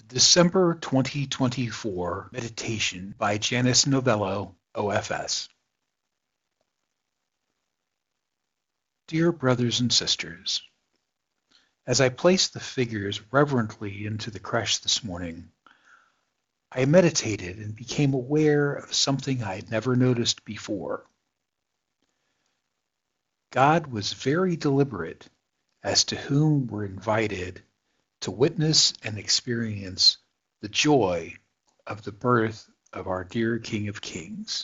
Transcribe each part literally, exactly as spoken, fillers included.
December twenty twenty-four Meditation by Janice Novello, O F S. Dear brothers and sisters, as I placed the figures reverently into the creche this morning, I meditated and became aware of something I had never noticed before. God was very deliberate as to whom were invited to witness and experience the joy of the birth of our dear King of Kings.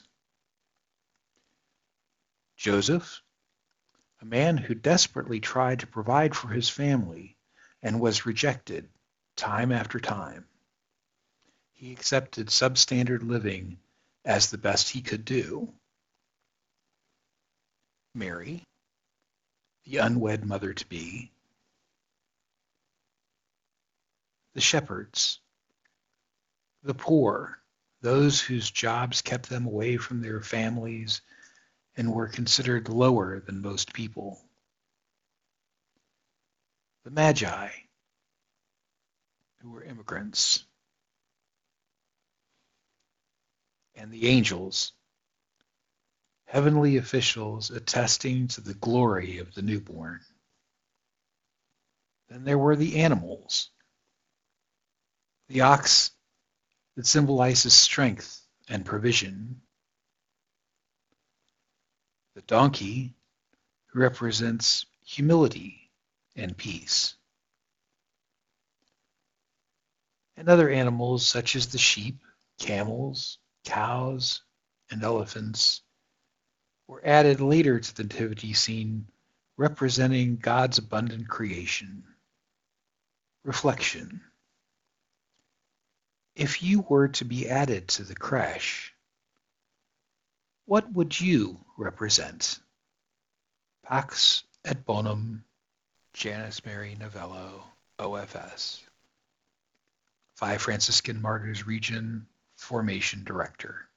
Joseph, a man who desperately tried to provide for his family and was rejected time after time. He accepted substandard living as the best he could do. Mary, the unwed mother-to-be. The shepherds, the poor, those whose jobs kept them away from their families and were considered lower than most people. The Magi, who were immigrants. And the angels, heavenly officials attesting to the glory of the newborn. Then there were the animals. The ox that symbolizes strength and provision. The donkey who represents humility and peace. And other animals such as the sheep, camels, cows, and elephants were added later to the nativity scene, representing God's abundant creation. Reflection. If you were to be added to the creche, what would you represent? Pax et Bonum, Janice Mary Novello, O F S. Five Franciscan Martyrs Region Formation Director.